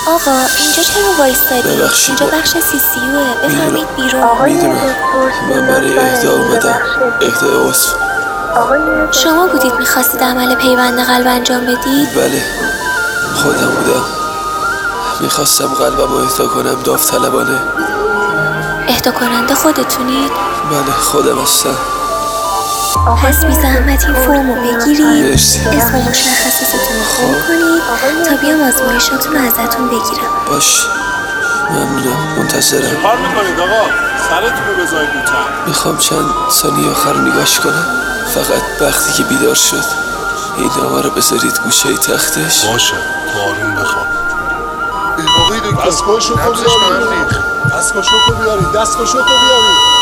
آقا اینجا چرا وایستادی؟ ببخشید اینجا بخش CCUه، بفرمایید بیرون. میدونم من برای اهدا اومدم، اهدا عضو. شما بودید میخواستید عمل پیوند قلب انجام بدید؟ بله خودم بودم، میخواستم قلبم رو اهدا کنم داوطلبانه. اهدا کننده خودتونید؟ بله خودم هستم. پس بی زحمت این فرمو بگیرید، مرسی. اسم و مشخصاتتون رو پر کنید تا بیام آزمایشاتون رو ازتون بگیرم. باش ممنونم، منتظرم. کار میکنید آقا؟ سرتون رو بذارید لطفا. میخوام چند ثانیه آخر نگاش کنم، فقط وقتی که بیدار شد این نامه رو بذارید گوشه تختش. باشه تو آروم بخواب. آقای دکتر دستگاهشو کو بیارید، دستگاهشو کو بیارید، دستگاهشو کو بیارید.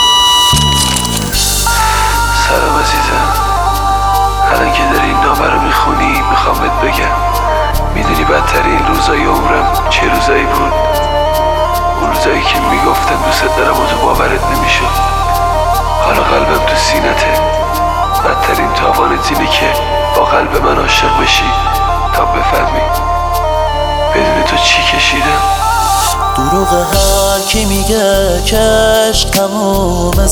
سلام عزیزم، الان که داری این نامه رو میخونی میخوام بهت بگم میدونی بدترین روزای عمرم چه روزایی بود؟ اون روزایی که میگفتم دوست دارم و تو باورت نمیشد. حالا قلبم تو سینته. بدترین تاوانت اینه که با قلب من عاشق بشی تا بفهمی بدون تو چی کشیدم. دروغ هر کی میگه که عشق تموم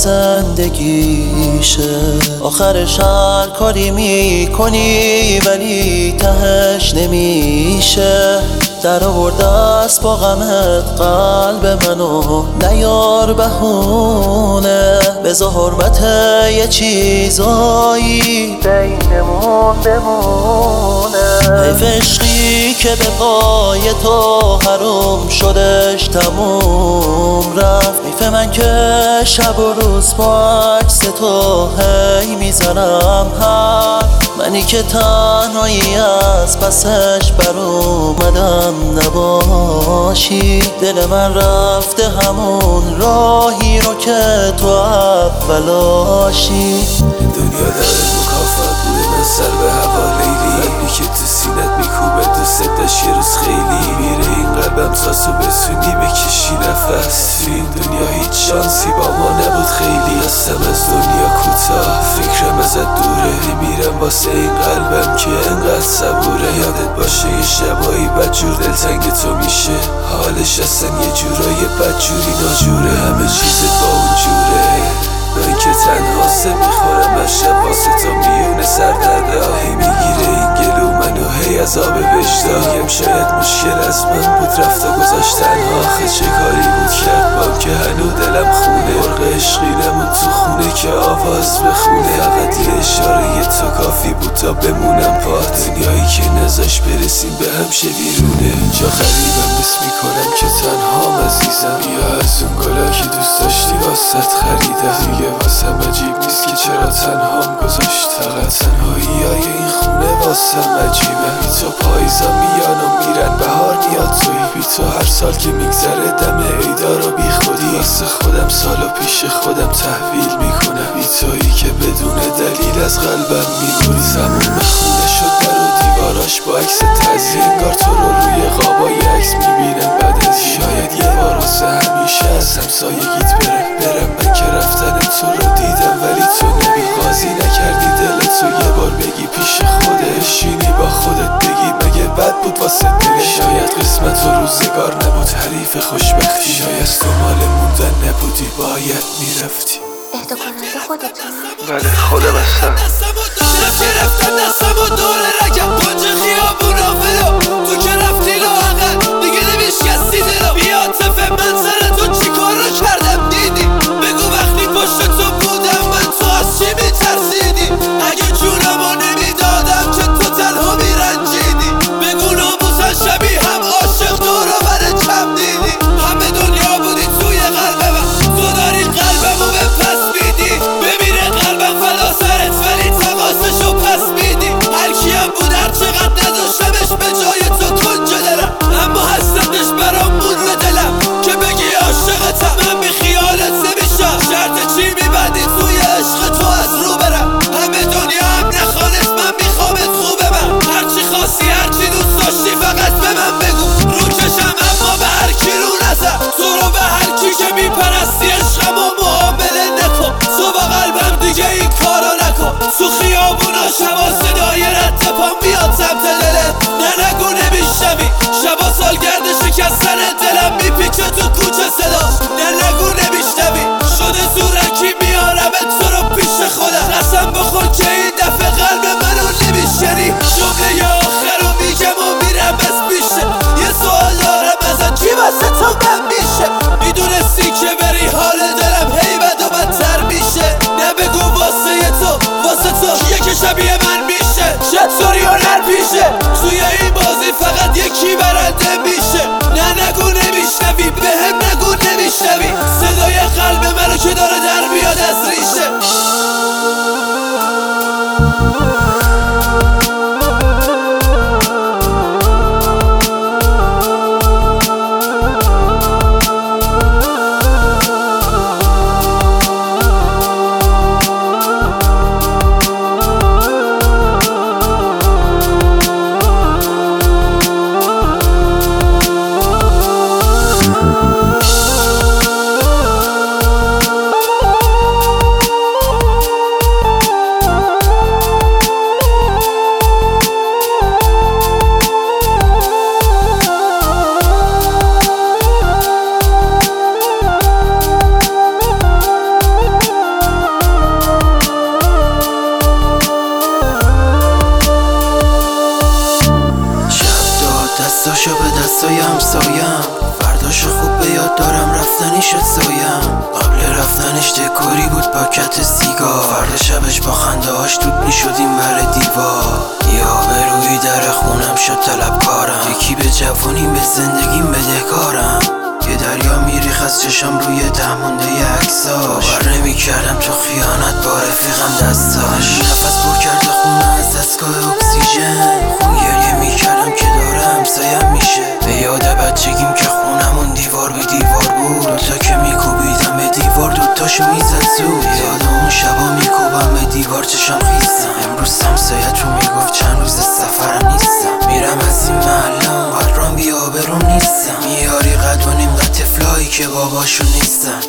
زندگیشه، آخرش هر کاری میکنی ولی تهش نمیشه. در آورده است با غمت قلب منو، نیار بهونه، بذار حرمت یه چیزایی بینمون بمونه. حیف عشقی که به پای تو حروم شدش تموم رفت. حیف من که شب و روز با عکس تو هی میزنم منی که تنهایی از پسش بر اومدم نباشی. دل من رفته همون راهی رو که تو اولاشی. دنیا داره مکافات بوده من سر به هوا لیلی، قلبی که تو سینت میکوبه دوست داشت یه روز خیلی میره این قلبم ساسو بسونی بکشی نفس. تو این دنیا هیچ شانسی با ما نبود خیلی، هستم از دنیا کوتاه فکرم ازت دوره. میمیرم واسه این قلبم که انقدر صبوره. یادت باشه یه شبایی بدجور دلتنگ تو میشه، حالش اصلا یه جورای بدجوری ناجوره. همه چیزت با اون جوره، من که تنها سه میخورم از شب واسه تو میونه سردرده آهی میگیره این گلو منو هی از آب وجدان. میگم شاید مشکل از من بود رفت و گذاشت تنها، آخه چه کاری بود کرد بام که هنو دلم خونه. مرغ عشقی نمون تو خونه که آواز بخونه، فقط یه اشاره تو کافی بود تا بمونم پات. دنیایی که نذاش برسیم به هم شه بیرونه. اینجا غریبم بس میکنم که تنهام عزیزم، یا از اون گلا که دوست داشتی واسط خریدم. دیگه واسم عجیب نیست که چرا تنهام گذاشت، فقط تنهایی های این خونه واسم عجیبه. بی تو پاییزا میان و میرن بهار میاد توی، بی تو هر سال که میگذره دم عیدا رو بی خودی واسه خودم سالو پیش خودم تحویل میکنم. بی تویی که بدون دلیل از قلبم میبری، تموم خونه شد در و دیواراش با عکس تعزیه، انگار تو رو روی قابای عکس میبینم بعد از شاید یه بار واسه همیشه از همسایگیت برم من که رفتن تو رو دیدم ولی تو نمیخوازی نکردی دلت رو یه بار بگی پیش خودت شینی با خودت بگی مگه بد بود واسه دلت. شاید قسمت و روزگار نبود حریف خوشبختی، شاید تو مال موندن نبودی باید میرفتی. اهدا کننده خودتونید؟ بله خودم هستم. رفتن دستم و دوره رگم کنج خیابونا فلو، تو که رفتی لااقل دیگه نمیشکستی دلو. بیاتفه من سر تو چی کار رو کردم دیدی؟ بگو وقتی پشت تو بودم من تو از چی میترسیدی؟ اگه جونمو نمیدادم که تو تنها میرنجیدی. بگو ناموسن شبیه هم عاشق دورو بره کم دیدی. همه دنیا بودی توی قلب من، تو داری قلبمو به پس میدی. ببینه قلبم فلا سرت ولی تماس پاشو به دستای همسایم، فرداشو خوب به یاد دارم رفتنی شد سایم. قبل رفتنش دکوری بود پاکت سیگار، فردا شبش با خنده هاش دود میشدیم بر دیوار. یا به روی در خونم شد طلبکارم، یکی به جوانیم به زندگیم بدهکارم. یه دریا میریخ از چشم روی تهمونده عکساش، باور نمیکردم تو خیانت با رفیقم دستاش. نفس پر کرده خونه از دستگاه اکسیژن، خون گریه میکردم که داره همسایم میشه. به یاد بچگیم که خونمون دیوار به دیوار بود، دوتا که میکوبیدم به دیوار دوتاشو میزد زود. یاد اون شبا میکوبم به دیوار چشم خیستم، امروز همسایت رو میگفت چند روز سفرم نیستم. میرم از این محلم قدرام بی آبروم نیستم، میاری قد و نیم قد طفلایی که باباشون نیستن.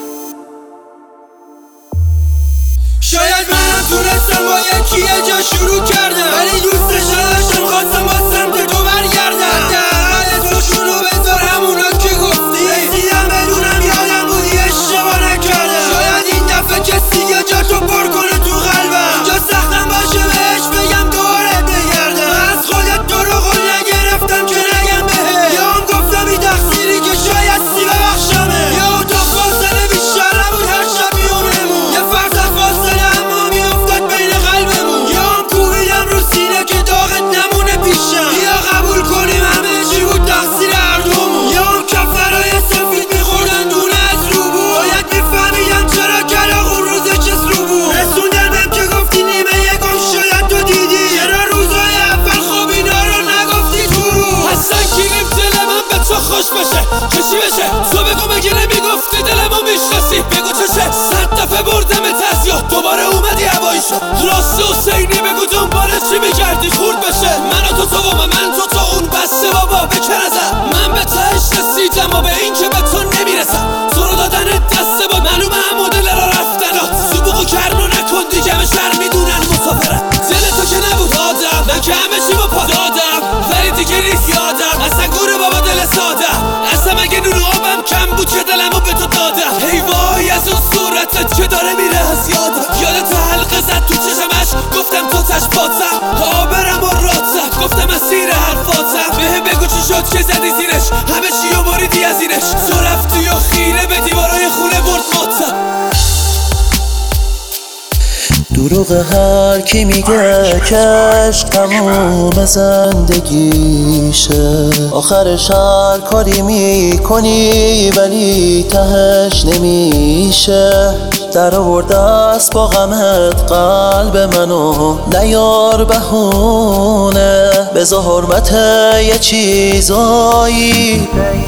شاید منم تونستم با یکی یه جا شروع کردم، ولی دوستش نداشتم، خواستم با سمت تو برگردم. حداقل تو شروع بذار همونا که گفتی، رسیدم بدونم یادم بودی اشتباه نکردم. شاید این دفعه کسی یه جا تو پر کنه تو قلبم، اونجا سختم باشه بهش بگم دورت بگردم. من از خودت تو رو قول نگرفتم که نگم بهت، یا هم گفتم این تقصیری که شاید سی ببخشمه، یا تو فاصله بیشتر نبود هر شب میونمون، یه فرصت فاصله اما میافتاد بین قلبمون. یا هم کوبیدم رو سینه که داغت نمونه پیشم، یا قبول کنیم همه چی بود تقصیر هر دومون، یا هم کفرهای سفید میخوردن دونه از روبو. باید میفهمیدم چرا کلاغون روزه چس رو بود، رسوندنم که گفتی نیمه یکم شاید تو دیدی، چرا روزای اول خوب اینا رو نگفتی تو رو. اصلا گیریم دل من به تو خوش بشه که چی بشه، تو بگو مگه نمیگفتی دلمو میشناسی، بگو چشه. 100 دفعه بردمت از یاد دوباره اومدی هوایی شد، راست حسینی بگو دنبال چی میگردی خورد بشه. من و تو و من تو اون بسته بابا بکن ازم، من به تهش رسیدم و به این که به تو نمیرسم. تو رو دادن دسته با معلومه همو دل را رفتنات، سبوقو کرنو نکن دیگه به شهر میدونن مسافرم. دل تو که نبود آدم، من که همه چی با پا دادم، ولی دیگه نیست یادم اصلا گوره بابا دل سادم. اصلا مگه نور آبم کم بود که دلمو به تو دادم. ای وای از اون صورتت که داره میره از یادم، یادت حلقه زد تو چشمش گفتم تو تشباتم، آبرم و راتم گفتم اسیر حرفاتم. به بگو چی شد که زدی زیرش، همه چی رو بریدی از اینش، تو رفتی و خیره به دیوارای خونه برد ماتم. دروغ هر کی میگه که عشق تموم زندگیشه، آخرش هر کاری میکنی ولی تهش نمیشه. در آورده است با غمت قلب منو، نیار بهونه، بذار حرمت یه چیزایی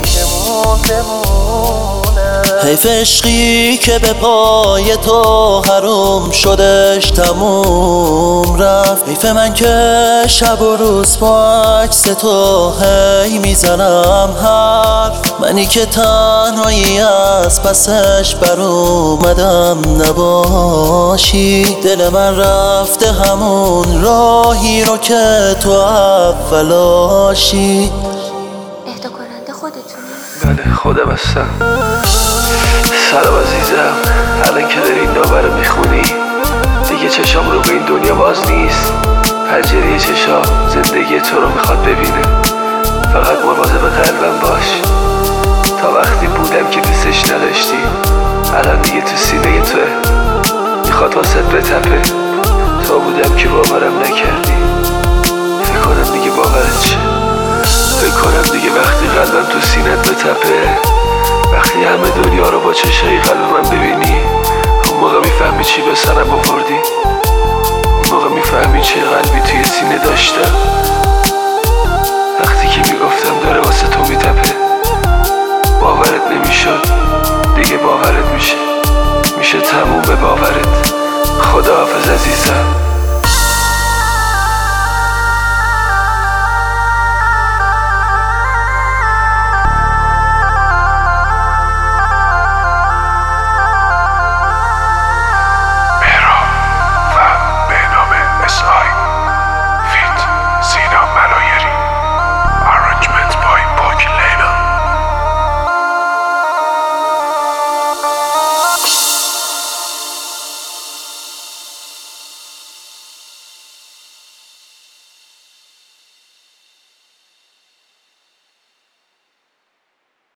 حیف عشقی که به پای تو حروم شدش تموم رفت. حیف من که شب و روز با عکس تو هی میزنم حرف، منی که تنهایی از پسش بر اومدم نباشی. دل من رفته همون راهی رو که تو اولاشی. اهدا کننده خودتونی؟ بله خودم هستم. سلام عزیزم، الان که داری این نامه رو میخونی دیگه چشام رو به این دنیا باز نیست. پنجره چشام زندگی تو رو میخواد ببینه، فقط مواظب قلبم باش. تا وقتی بودم که دوستش نداشتی، الان دیگه تو سینه توه، میخواد واسط بتپه. تا بودم که باورم نکردی، فکر کنم دیگه باورت شه. فکر کنم دیگه وقتی قلبم تو سینت بتپه، وقتی همه دنیا رو با چشای قلب من ببینی، اون موقع میفهمی چی به سرم آوردی، اون موقع میفهمی چه قلبی توی سینه داشتم. وقتی که میگفتم داره واسه تو میتپه، باورت نمیشد، دیگه باورت میشه تموم به باورت. خداحافظ عزیزم.